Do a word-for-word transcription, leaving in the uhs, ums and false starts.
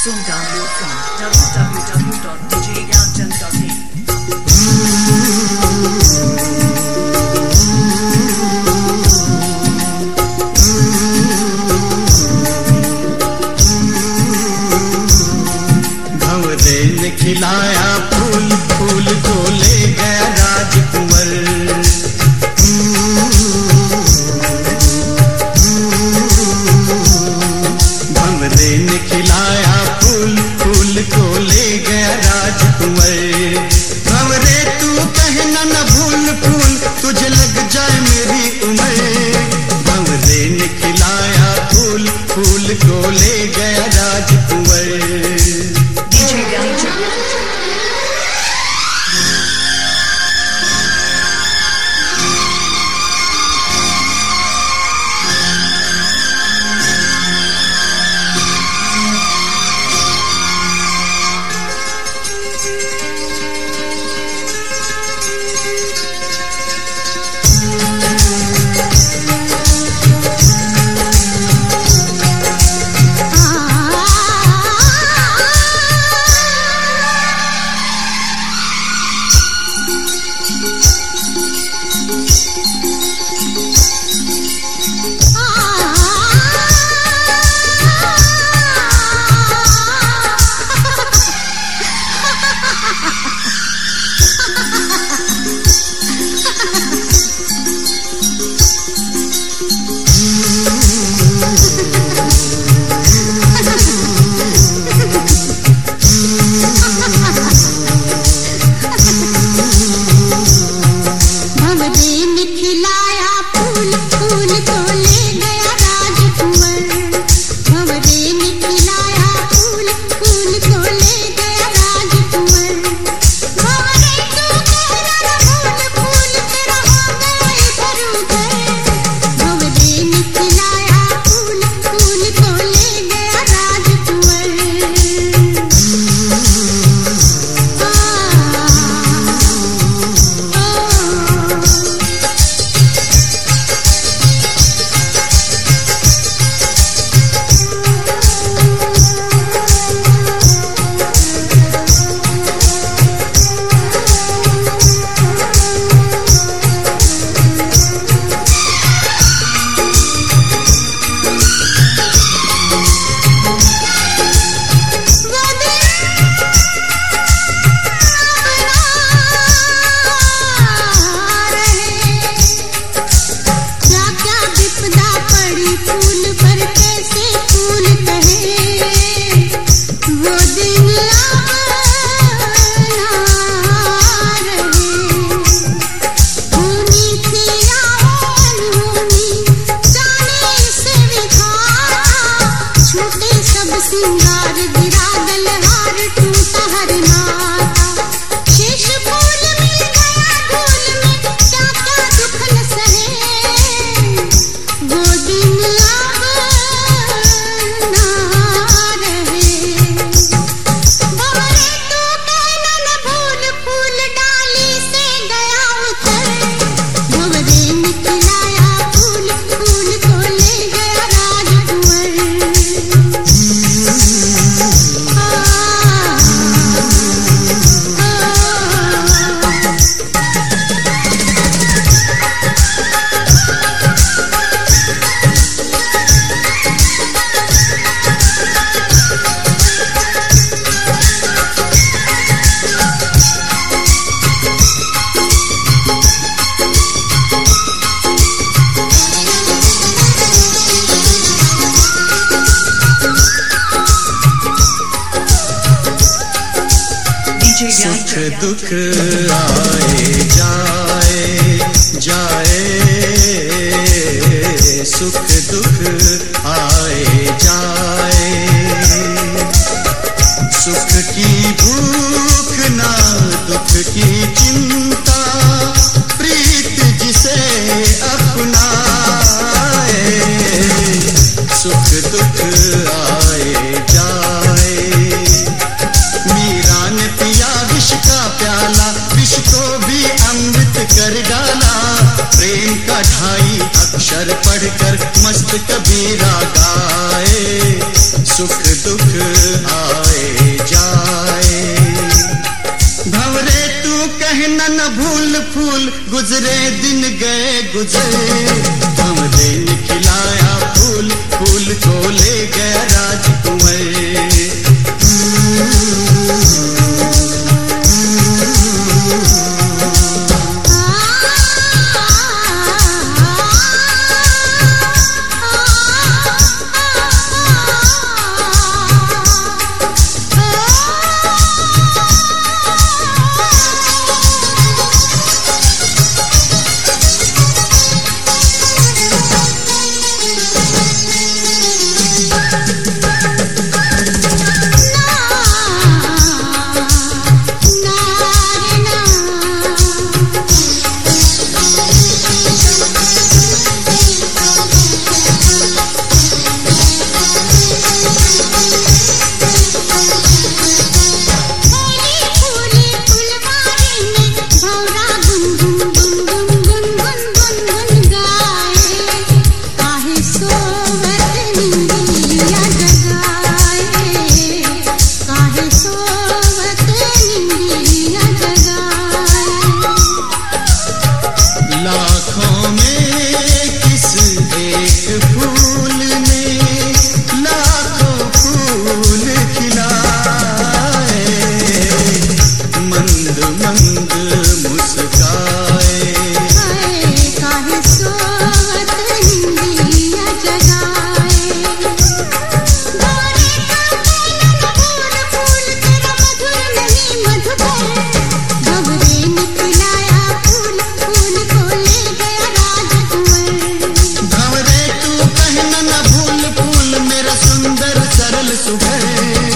Song download from w w w dot d j gyanchan dot in. भंवरे ने खिलाया फूल फूल को ले गया राजकुंवर। भंवरे ने खिलाया फूल फूल को ले गया राजकुंवर। भंवरे तू कहना न भूल फूल तुझे लग जाए मेरी उम्र। भंवरे ने खिलाया फूल फूल को ले गया राजकुंवर। सुख दुख आए जाए जाए, सुख दुख आए जाए, सुख की भूख ना दुख की चिंता, प्रीत जिसे अपनाए। सुख दुख आए जाए, मीरा ने पिया विष का प्याला, विष को भी अमृत कर डाला। प्रेम का ढाई अक्षर पढ़कर मस्त कबीरा सुख आए जाए। भंवरे तू कहना न भूल फूल गुजरे दिन गए गुजरे। भंवरे ने खिलाया फूल फूल को ले गया राजकुंवर। लाखों में किस एक फूल ने लाखों फूल खिलाए। मंद मंद मुस्काए काहे सोवत निंदिया जगाए। गोरे का फूल फूल तेरा मधुर नहीं मधुकर। भंवरे ने खिलाया फूल फूल को ले गया राजकुंवर। भंवरे तू कहना न भूल फूल मेरा सुंदर सरल सुघर।